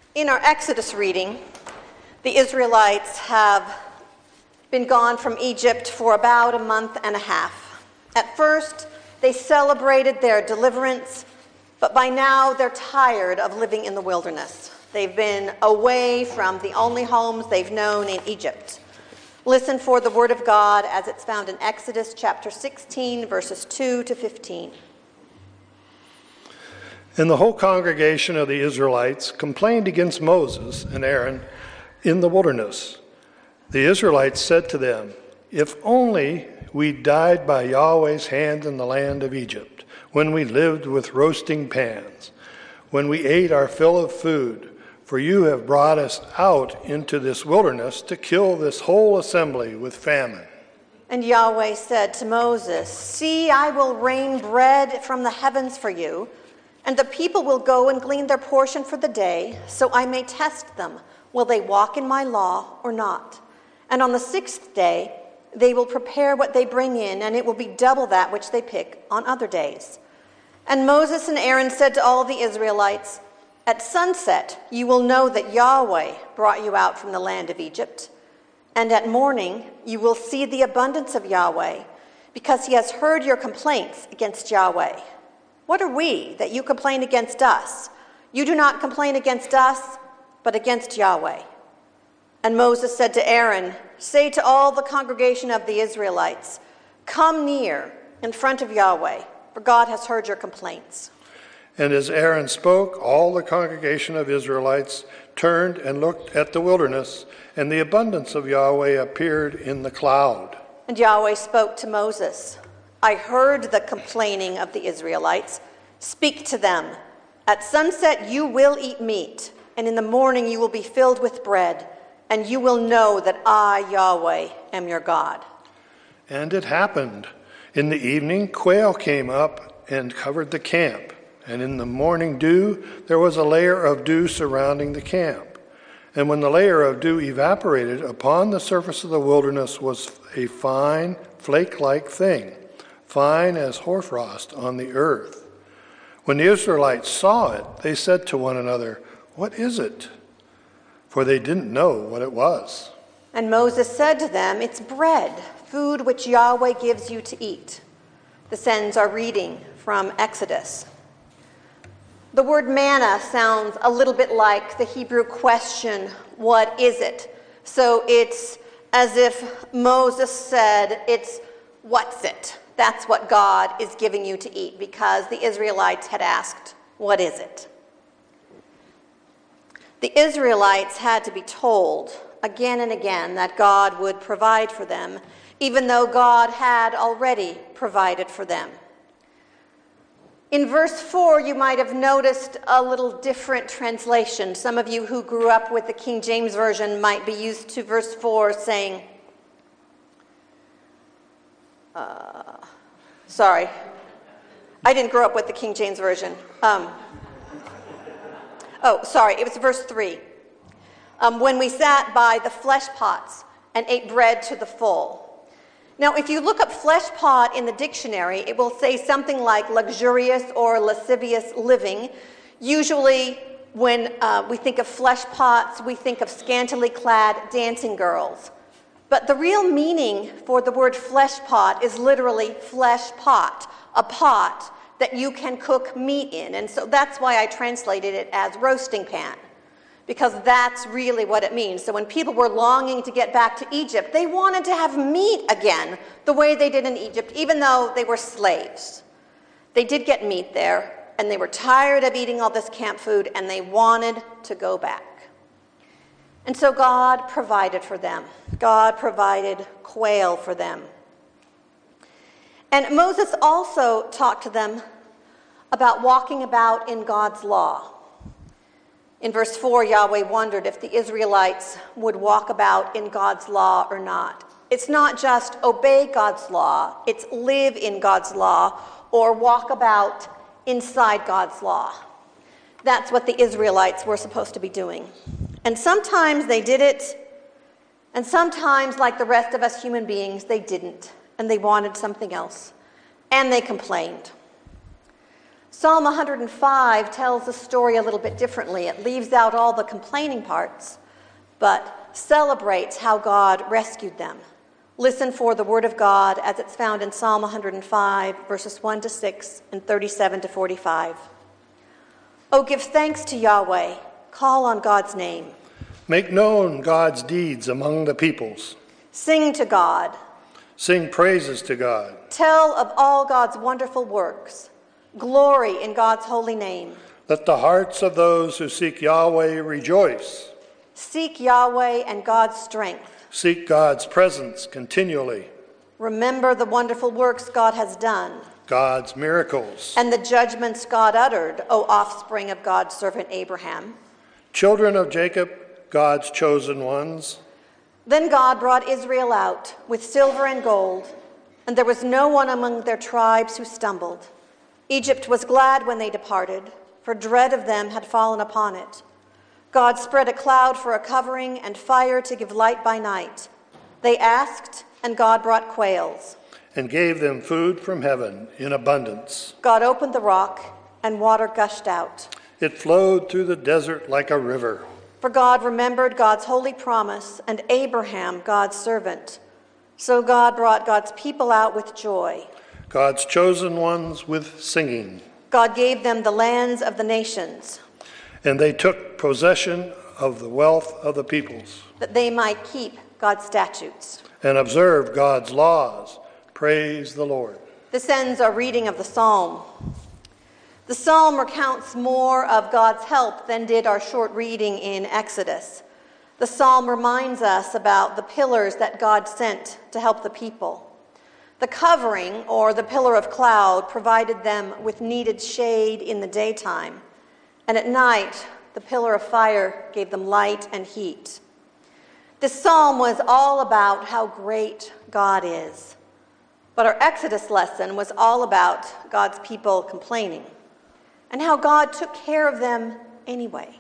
In our Exodus reading, the Israelites have been gone from Egypt for about a month and a half. At first, they celebrated their deliverance, but by now they're tired of living in the wilderness. They've been away from the only homes they've known in Egypt. Listen for the word of God as it's found in Exodus chapter 16, verses 2 to 15. And the whole congregation of the Israelites complained against Moses and Aaron in the wilderness. The Israelites said to them, "If only we died by Yahweh's hand in the land of Egypt, when we lived with roasting pans, when we ate our fill of food, for you have brought us out into this wilderness to kill this whole assembly with famine." And Yahweh said to Moses, "See, I will rain bread from the heavens for you, and the people will go and glean their portion for the day, so I may test them. Will they walk in my law or not? And on the 6th day, they will prepare what they bring in, and it will be double that which they pick on other days." And Moses and Aaron said to all the Israelites, "At sunset you will know that Yahweh brought you out from the land of Egypt. And at morning you will see the abundance of Yahweh, because he has heard your complaints against Yahweh. What are we that you complain against us? You do not complain against us, but against Yahweh." And Moses said to Aaron, "Say to all the congregation of the Israelites, 'Come near in front of Yahweh, for God has heard your complaints.'" And as Aaron spoke, all the congregation of Israelites turned and looked at the wilderness, and the abundance of Yahweh appeared in the cloud. And Yahweh spoke to Moses, "I heard the complaining of the Israelites. Speak to them. At sunset you will eat meat, and in the morning you will be filled with bread, and you will know that I, Yahweh, am your God." And it happened. In the evening, quail came up and covered the camp. And in the morning dew, there was a layer of dew surrounding the camp. And when the layer of dew evaporated, upon the surface of the wilderness was a fine, flake-like thing, fine as hoarfrost on the earth. When the Israelites saw it, they said to one another, "What is it?" For they didn't know what it was. And Moses said to them, "It's bread, food which Yahweh gives you to eat." This ends our reading from Exodus. The word manna sounds a little bit like the Hebrew question, "What is it?" So it's as if Moses said, "It's what's it?" That's what God is giving you to eat, because the Israelites had asked, "What is it?" The Israelites had to be told again and again that God would provide for them, even though God had already provided for them. In verse 4, you might have noticed a little different translation. Some of you who grew up with the King James Version might be used to verse 4 saying, sorry, I didn't grow up with the King James Version. It was verse 3. When we sat by the flesh pots and ate bread to the full. Now, if you look up flesh pot in the dictionary, it will say something like luxurious or lascivious living. Usually, when we think of flesh pots, we think of scantily clad dancing girls. But the real meaning for the word flesh pot is literally flesh pot, a pot that you can cook meat in. And so that's why I translated it as roasting pan, because that's really what it means. So when people were longing to get back to Egypt, they wanted to have meat again the way they did in Egypt, even though they were slaves. They did get meat there, and they were tired of eating all this camp food, and they wanted to go back. And so God provided for them. God provided quail for them. And Moses also talked to them about walking about in God's law. In verse 4, Yahweh wondered if the Israelites would walk about in God's law or not. It's not just obey God's law, it's live in God's law or walk about inside God's law. That's what the Israelites were supposed to be doing. And sometimes they did it, and sometimes, like the rest of us human beings, they didn't, and they wanted something else, and they complained. Psalm 105 tells the story a little bit differently. It leaves out all the complaining parts, but celebrates how God rescued them. Listen for the word of God as it's found in Psalm 105, verses 1 to 6 and 37 to 45. Oh, give thanks to Yahweh. Call on God's name. Make known God's deeds among the peoples. Sing to God. Sing praises to God. Tell of all God's wonderful works. Glory in God's holy name. Let the hearts of those who seek Yahweh rejoice. Seek Yahweh and God's strength. Seek God's presence continually. Remember the wonderful works God has done. God's miracles. And the judgments God uttered, O offspring of God's servant Abraham. Children of Jacob, God's chosen ones. Then God brought Israel out with silver and gold, and there was no one among their tribes who stumbled. Egypt was glad when they departed, for dread of them had fallen upon it. God spread a cloud for a covering and fire to give light by night. They asked, and God brought quails. And gave them food from heaven in abundance. God opened the rock, and water gushed out. It flowed through the desert like a river. For God remembered God's holy promise, and Abraham, God's servant. So God brought God's people out with joy. God's chosen ones with singing. God gave them the lands of the nations. And they took possession of the wealth of the peoples. That they might keep God's statutes. And observe God's laws. Praise the Lord. This ends our reading of the psalm. The psalm recounts more of God's help than did our short reading in Exodus. The psalm reminds us about the pillars that God sent to help the people. The covering, or the pillar of cloud, provided them with needed shade in the daytime. And at night, the pillar of fire gave them light and heat. This psalm was all about how great God is. But our Exodus lesson was all about God's people complaining and how God took care of them anyway.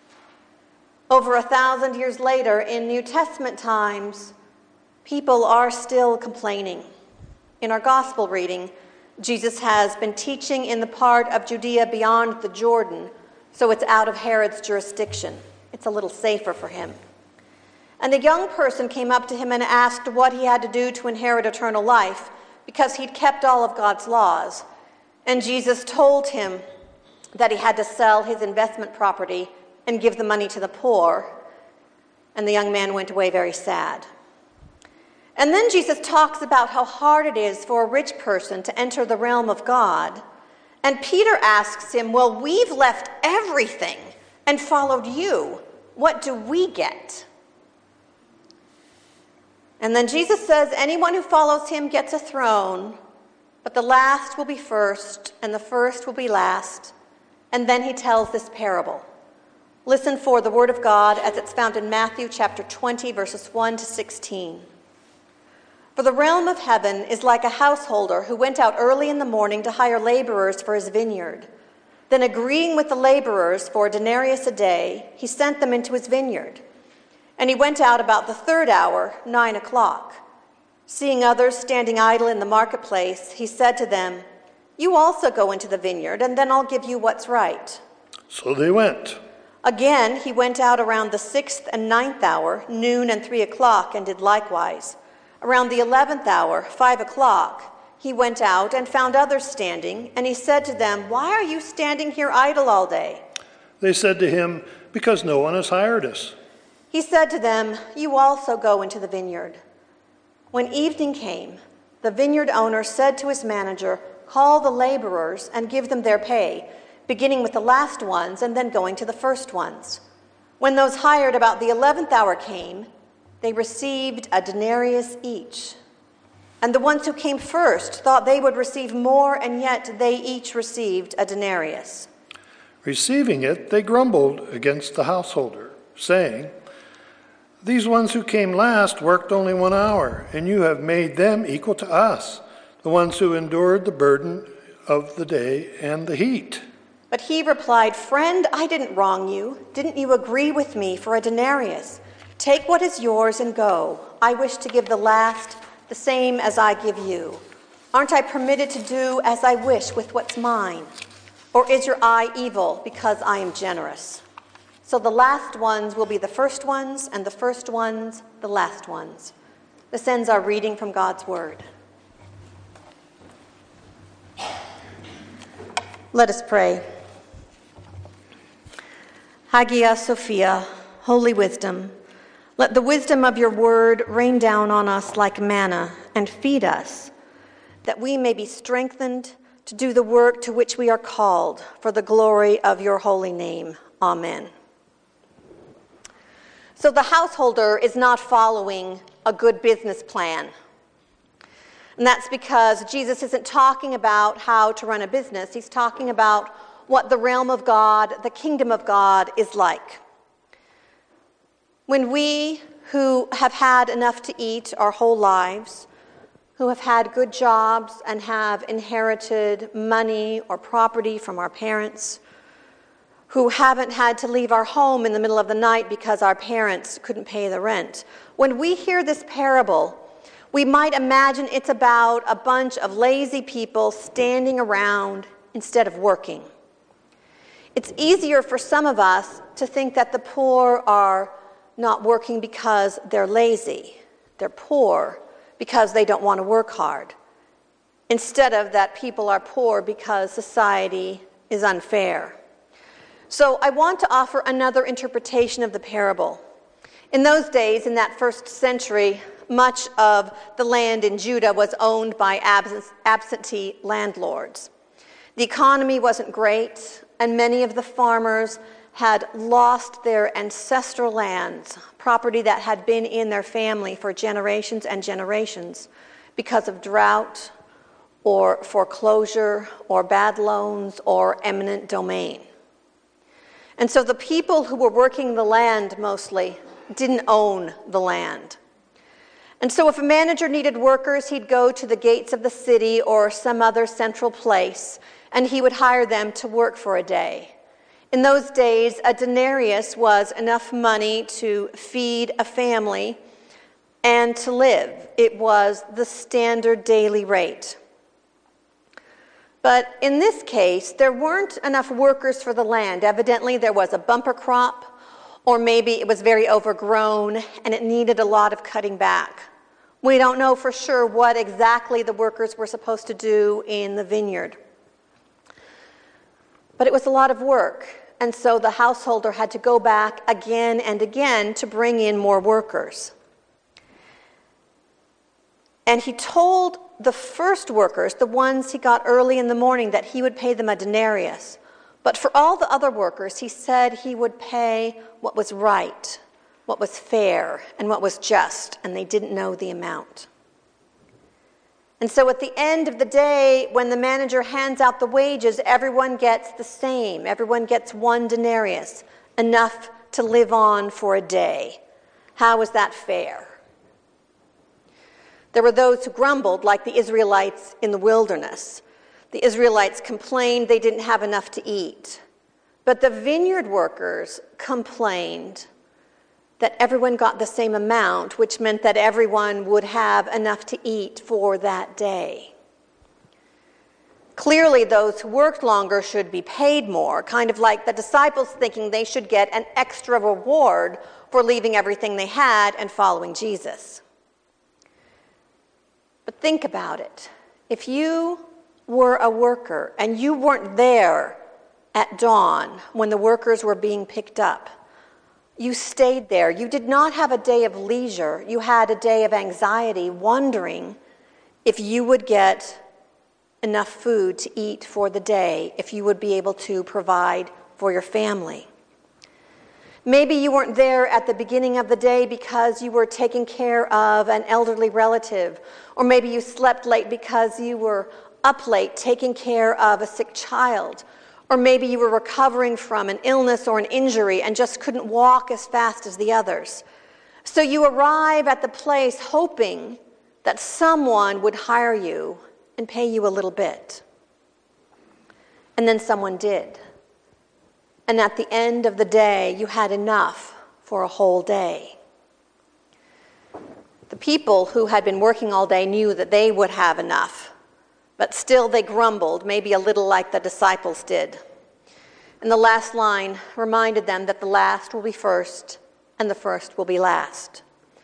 Over 1,000 years later, in New Testament times, people are still complaining. In our gospel reading, Jesus has been teaching in the part of Judea beyond the Jordan, so it's out of Herod's jurisdiction. It's a little safer for him. And a young person came up to him and asked what he had to do to inherit eternal life, because he'd kept all of God's laws. And Jesus told him that he had to sell his investment property and give the money to the poor. And the young man went away very sad. And then Jesus talks about how hard it is for a rich person to enter the realm of God. And Peter asks him, well, we've left everything and followed you. What do we get? And then Jesus says, anyone who follows him gets a throne, but the last will be first, and the first will be last. And then he tells this parable. Listen for the word of God as it's found in Matthew chapter 20, verses 1 to 16. For the realm of heaven is like a householder who went out early in the morning to hire laborers for his vineyard. Then, agreeing with the laborers for a denarius a day, he sent them into his vineyard. And he went out about the third hour, 9 o'clock. Seeing others standing idle in the marketplace, he said to them, you also go into the vineyard, and then I'll give you what's right. So they went. Again, he went out around the 6th and 9th hour, noon and 3 o'clock, and did likewise. Around the 11th hour, 5 o'clock, he went out and found others standing, and he said to them, why are you standing here idle all day? They said to him, because no one has hired us. He said to them, you also go into the vineyard. When evening came, the vineyard owner said to his manager, call the laborers and give them their pay, beginning with the last ones and then going to the first ones. When those hired about the 11th hour came, they received a denarius each. And the ones who came first thought they would receive more, and yet they each received a denarius. Receiving it, they grumbled against the householder, saying, these ones who came last worked only 1 hour, and you have made them equal to us, the ones who endured the burden of the day and the heat. But he replied, friend, I didn't wrong you. Didn't you agree with me for a denarius? Take what is yours and go. I wish to give the last the same as I give you. Aren't I permitted to do as I wish with what's mine? Or is your eye evil because I am generous? So the last ones will be the first ones, and the first ones, the last ones. This ends our reading from God's Word. Let us pray. Hagia Sophia, Holy Wisdom, let the wisdom of your word rain down on us like manna and feed us, that we may be strengthened to do the work to which we are called for the glory of your holy name. Amen. So the householder is not following a good business plan. And that's because Jesus isn't talking about how to run a business. He's talking about what the realm of God, the kingdom of God, is like. When we who have had enough to eat our whole lives, who have had good jobs and have inherited money or property from our parents, who haven't had to leave our home in the middle of the night because our parents couldn't pay the rent, when we hear this parable, we might imagine it's about a bunch of lazy people standing around instead of working. It's easier for some of us to think that the poor are not working because they're lazy. They're poor because they don't want to work hard, instead of that people are poor because society is unfair. So I want to offer another interpretation of the parable. In those days, in that first century, much of the land in Judah was owned by absentee landlords. The economy wasn't great, and many of the farmers had lost their ancestral lands, property that had been in their family for generations and generations, because of drought or foreclosure or bad loans or eminent domain. And so the people who were working the land mostly didn't own the land. And so if a manager needed workers, he'd go to the gates of the city or some other central place, and he would hire them to work for a day. In those days, a denarius was enough money to feed a family and to live. It was the standard daily rate. But in this case, there weren't enough workers for the land. Evidently, there was a bumper crop, or maybe it was very overgrown and it needed a lot of cutting back. We don't know for sure what exactly the workers were supposed to do in the vineyard. But it was a lot of work, and so the householder had to go back again and again to bring in more workers. And he told the first workers, the ones he got early in the morning, that he would pay them a denarius. But for all the other workers, he said he would pay what was right, what was fair, and what was just, and they didn't know the amount. And so at the end of the day, when the manager hands out the wages, everyone gets the same. Everyone gets one denarius, enough to live on for a day. How is that fair? There were those who grumbled, like the Israelites in the wilderness. The Israelites complained they didn't have enough to eat. But the vineyard workers complained that everyone got the same amount, which meant that everyone would have enough to eat for that day. Clearly, those who worked longer should be paid more, kind of like the disciples thinking they should get an extra reward for leaving everything they had and following Jesus. But think about it. If you were a worker and you weren't there at dawn when the workers were being picked up, you stayed there. You did not have a day of leisure. You had a day of anxiety, wondering if you would get enough food to eat for the day, if you would be able to provide for your family. Maybe you weren't there at the beginning of the day because you were taking care of an elderly relative, or maybe you slept late because you were up late taking care of a sick child, or maybe you were recovering from an illness or an injury and just couldn't walk as fast as the others. So you arrive at the place hoping that someone would hire you and pay you a little bit. And then someone did. And at the end of the day, you had enough for a whole day. The people who had been working all day knew that they would have enough. But still they grumbled, maybe a little like the disciples did. And the last line reminded them that the last will be first and the first will be last.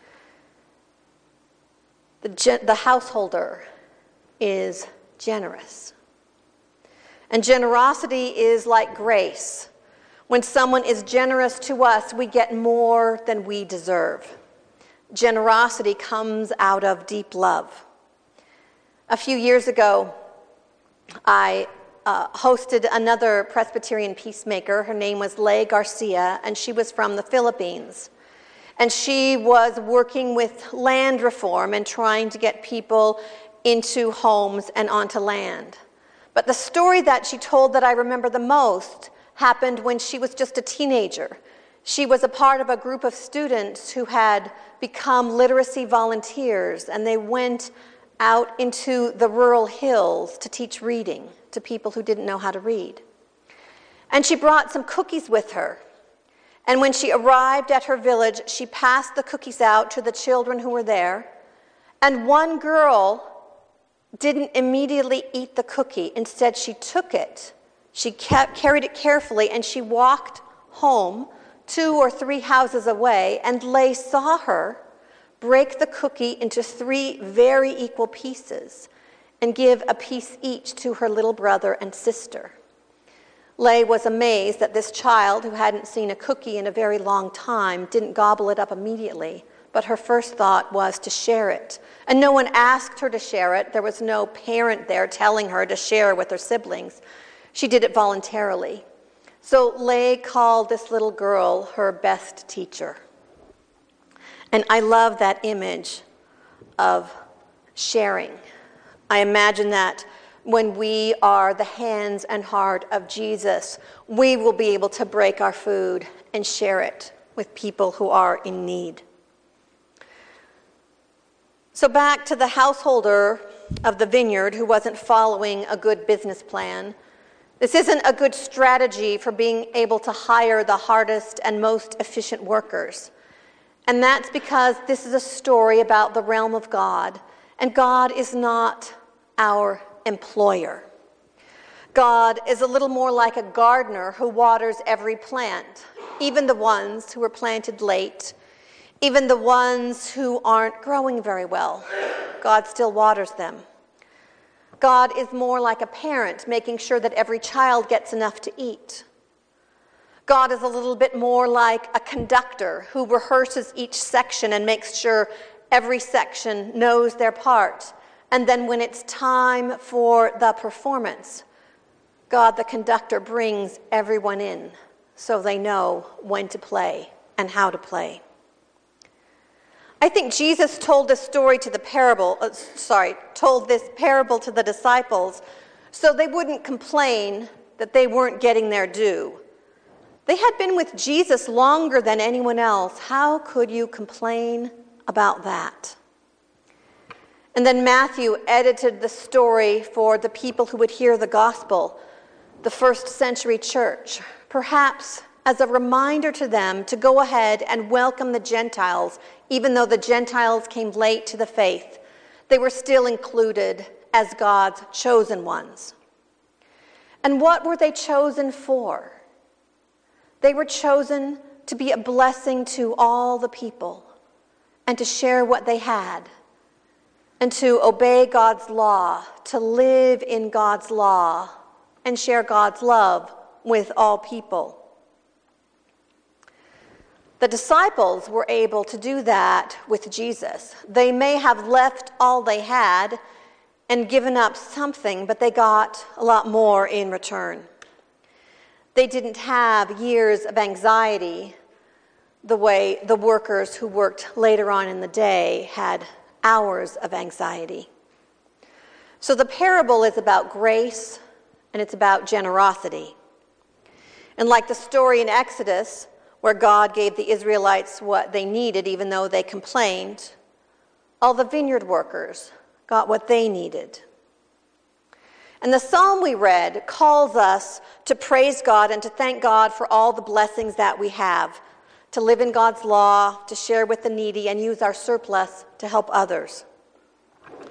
The householder is generous. And generosity is like grace. When someone is generous to us, we get more than we deserve. Generosity comes out of deep love. A few years ago, I hosted another Presbyterian peacemaker. Her name was Lei Garcia, and she was from the Philippines. And she was working with land reform and trying to get people into homes and onto land. But the story that she told that I remember the most happened when she was just a teenager. She was a part of a group of students who had become literacy volunteers, and they went out into the rural hills to teach reading to people who didn't know how to read. And she brought some cookies with her. And when she arrived at her village, she passed the cookies out to the children who were there. And one girl didn't immediately eat the cookie. Instead, she took it. She carried it carefully, and she walked home 2 or 3 houses away, and Lei saw her break the cookie into 3 very equal pieces and give a piece each to her little brother and sister. Lei was amazed that this child, who hadn't seen a cookie in a very long time, didn't gobble it up immediately, but her first thought was to share it. And no one asked her to share it. There was no parent there telling her to share with her siblings. She did it voluntarily. So Lei called this little girl her best teacher. And I love that image of sharing. I imagine that when we are the hands and heart of Jesus, we will be able to break our food and share it with people who are in need. So back to the householder of the vineyard who wasn't following a good business plan. This isn't a good strategy for being able to hire the hardest and most efficient workers. And that's because this is a story about the realm of God, and God is not our employer. God is a little more like a gardener who waters every plant, even the ones who were planted late, even the ones who aren't growing very well. God still waters them. God is more like a parent, making sure that every child gets enough to eat. God is a little bit more like a conductor who rehearses each section and makes sure every section knows their part. And then when it's time for the performance, God, the conductor, brings everyone in so they know when to play and how to play. I think Jesus told this parable to the disciples so they wouldn't complain that they weren't getting their due. They had been with Jesus longer than anyone else. How could you complain about that? And then Matthew edited the story for the people who would hear the gospel, the first century church, perhaps as a reminder to them to go ahead and welcome the Gentiles. Even though the Gentiles came late to the faith, they were still included as God's chosen ones. And what were they chosen for? They were chosen to be a blessing to all the people and to share what they had and to obey God's law, to live in God's law and share God's love with all people. The disciples were able to do that with Jesus. They may have left all they had and given up something, but they got a lot more in return. They didn't have years of anxiety the way the workers who worked later on in the day had hours of anxiety. So the parable is about grace and it's about generosity. And like the story in Exodus, where God gave the Israelites what they needed even though they complained, all the vineyard workers got what they needed. And the psalm we read calls us to praise God and to thank God for all the blessings that we have, to live in God's law, to share with the needy, and use our surplus to help others.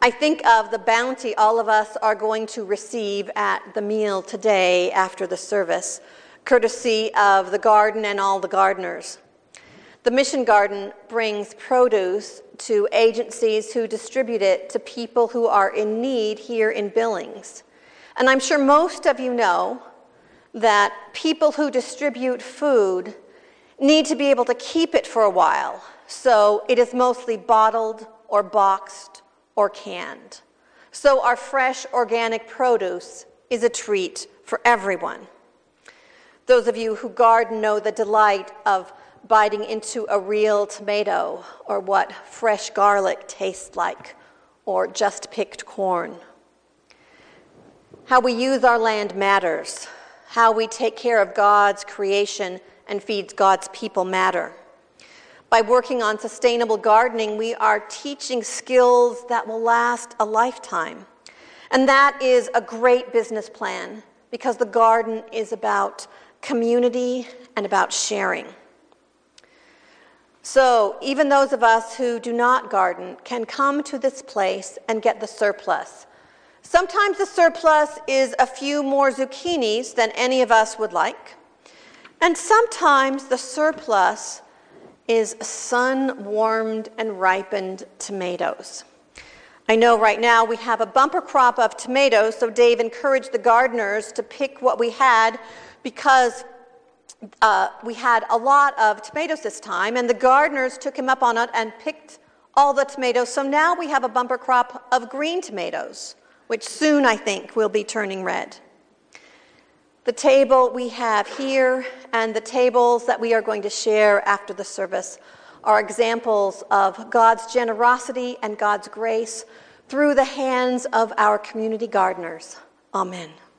I think of the bounty all of us are going to receive at the meal today after the service, courtesy of the garden and all the gardeners. The Mission Garden brings produce to agencies who distribute it to people who are in need here in Billings. And I'm sure most of you know that people who distribute food need to be able to keep it for a while, so it is mostly bottled or boxed or canned. So our fresh organic produce is a treat for everyone. Those of you who garden know the delight of biting into a real tomato, or what fresh garlic tastes like, or just picked corn. How we use our land matters. How we take care of God's creation and feeds God's people matter. By working on sustainable gardening, we are teaching skills that will last a lifetime. And that is a great business plan, because the garden is about community and about sharing. So even those of us who do not garden can come to this place and get the surplus. Sometimes the surplus is a few more zucchinis than any of us would like. And sometimes the surplus is sun-warmed and ripened tomatoes. I know right now we have a bumper crop of tomatoes, so Dave encouraged the gardeners to pick what we had, because we had a lot of tomatoes this time, and the gardeners took him up on it and picked all the tomatoes. So now we have a bumper crop of green tomatoes, which soon I think will be turning red. The table we have here and the tables that we are going to share after the service are examples of God's generosity and God's grace through the hands of our community gardeners. Amen.